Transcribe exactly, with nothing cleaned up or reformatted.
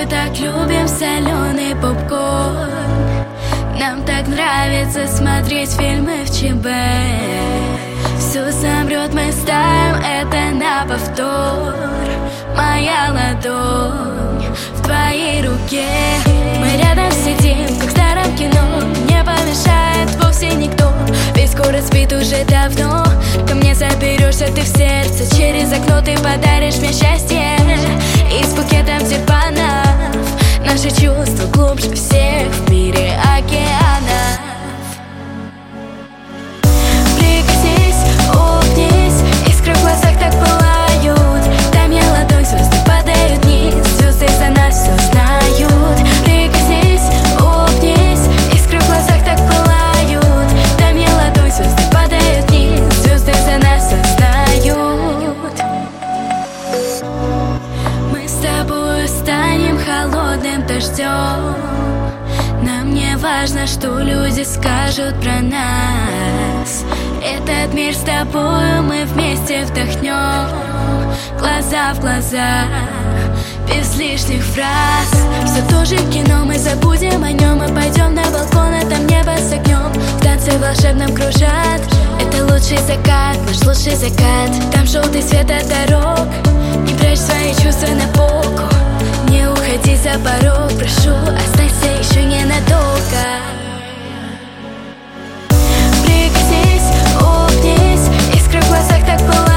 тобой так любим соленый попкорн. Нам так нравится смотреть фильмы в ЧБ. Все замрет, мы ставим это на повтор. Моя ладонь в твоей руке. Мы рядом сидим, как в старом кино. Не помешает вовсе никто, весь город спит уже давно. Ко мне заберешься ты в сердце, через окно ты подаришь мне счастье. И с букетом тюльпанов наши чувства глубже всех в мире океанов. Прикоснись, улыбнись, искры в глазах так пылают. Дай мне ладонь, звезды падают вниз, звезды за нас все знают. Прикоснись, улыбнись, искры в глазах так пылают. Дай мне ладонь, звезды падают вниз, звезды за нас все знают. Мы с тобой станем холодным дождем. Нам не важно, что люди скажут про нас. Этот мир с тобой мы вместе вдохнем, глаза в глаза, без лишних фраз. Все то же кино, мы забудем о нем. Мы пойдем на балкон, а там небо с огнем. В танце волшебном кружат. Это лучший закат, наш лучший закат. Там желтый свет от дорог. Не прячь свои чувства на полку, не уходи за порог, прошу, останься еще ненадолго. Прикоснись, улыбнись, искры в глазах так пылают.